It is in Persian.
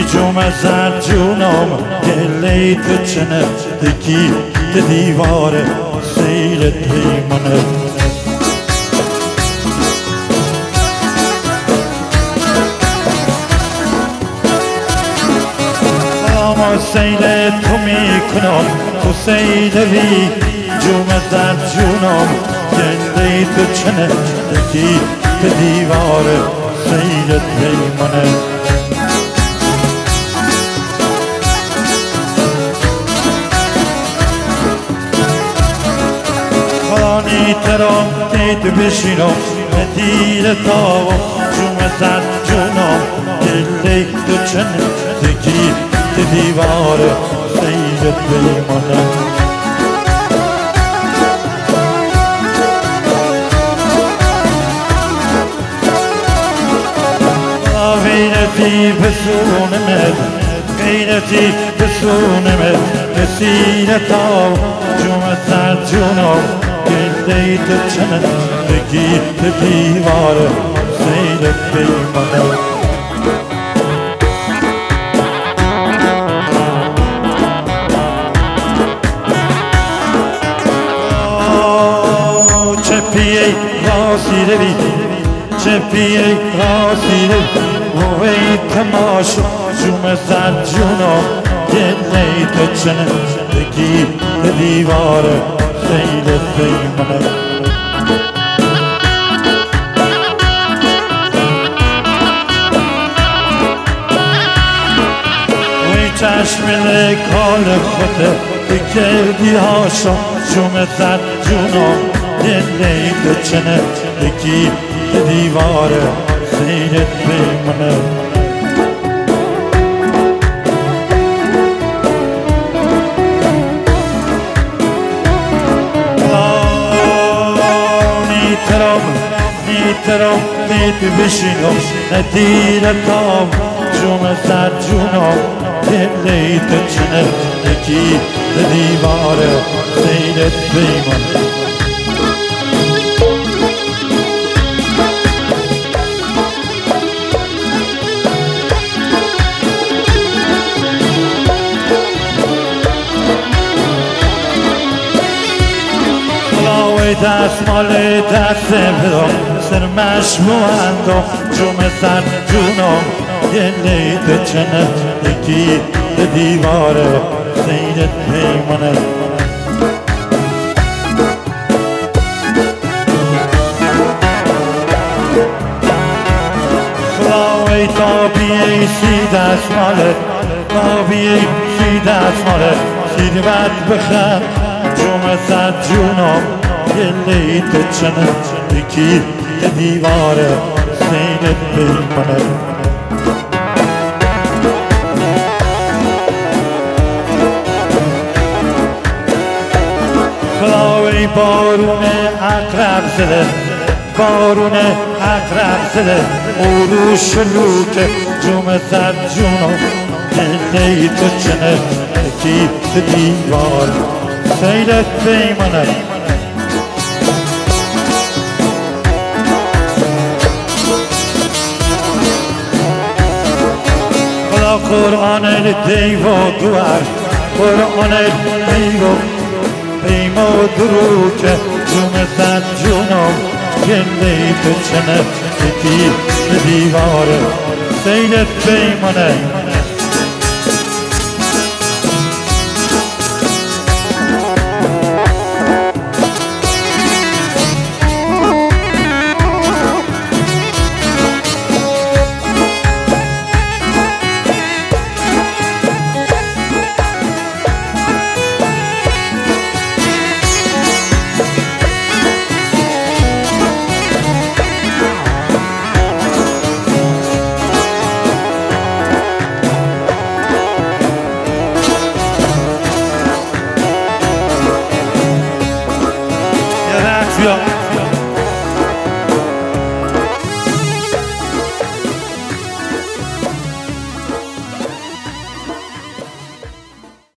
جوم زد جونم گله تو چنه دکی دیوار سیل پیمانه اما سیل تو میکنم تو سیل وی جوم زد جونم گله تو چنه دکی دیوار سیل پیمانه خانی ترام دید بشینم دیر تاو جوم زد جونم گله تو چنه دکی دیوار سیل پیمانه غیرتی بسونمت غیرتی بسونمت رسیل تاو جوم زد جونم گله تو چنه دکی دیوار سیل پیمانه چپیه راسی روی چپیه راسی روی وی تماشا جوم زد جونم گله تو چنه دکی دیوار سیل پیمانه وی چشم لکال خوده بکردی هاشا جوم زد جونم گله تو چنه دکی دیوار سیل پیمانه نیترم نیت بشینم ندیر تام جوم زد جونم گله تو چنه دکی دیوار سیل پیمانه دستمال دست برام سرمش بوندم جوم زد جونم گله تو چنه دکی دیوار سیل پیمانه خداوی تابیه سی دستمالت تابیه سی دستمالت سید بد بخند جوم زد جونم گله تو چنه دکی دیوار سیل پیمانه خداوی بارون اقرب زده بارون اقرب زده او شلوک جوم زد جونم گله تو چنه دکی دیوار سیل پیمانه قرآن دیو دوار قرآن دیو پیما درو که جوم زد جونم گله تو چنه دکی دیوار سیل پیمانه